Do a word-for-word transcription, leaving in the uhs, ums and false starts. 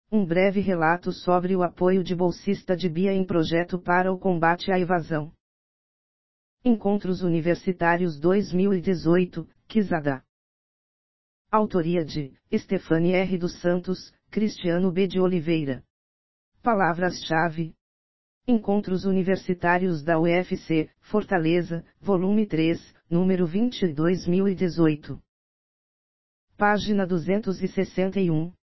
Um breve relato sobre o apoio de bolsista de Bia em projeto para o combate à evasão. Encontros Universitários dois mil e dezoito, Quizada. Autoria de Stefane R. dos Santos, Cristiano B. de Oliveira. Palavras-chave: Encontros Universitários da U F C, Fortaleza, volume três, número vinte, dois mil e dezoito. Página duzentos e sessenta e um.